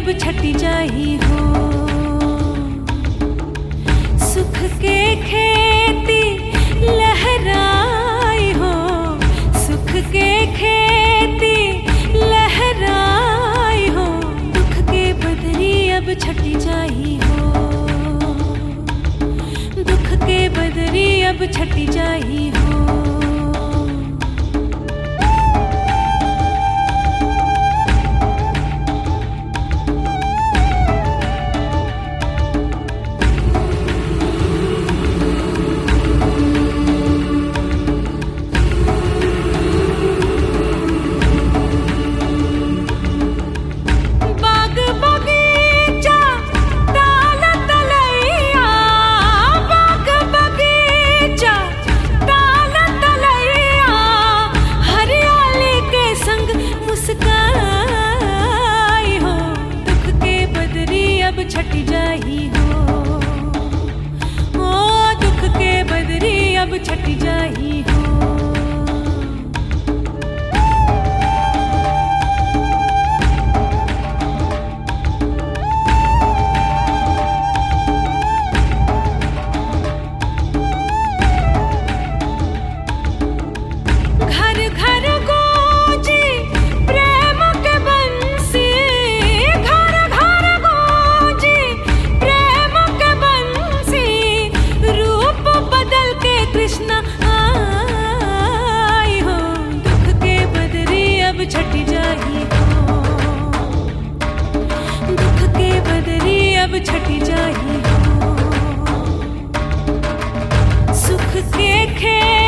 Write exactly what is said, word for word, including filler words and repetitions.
अब छटी जाही हो। सुख के खेती लहराई हो, सुख के खेती लहराई हो। दुख के बदरी अब छटी जाही हो, दुख के बदरी अब छटी जाही हो। छटी जाही हो, ओ दुख के बदरी अब छटी जाही हो। घर घर गूंजी प्रेम के बंसी, घर घर गूंजी प्रेम के बंसी। रूप बदल के कृष्ण आई हो, दुख के बदरी अब छटी जाही हो, दुख के बदरी अब छटी जाही हो। सुख के खे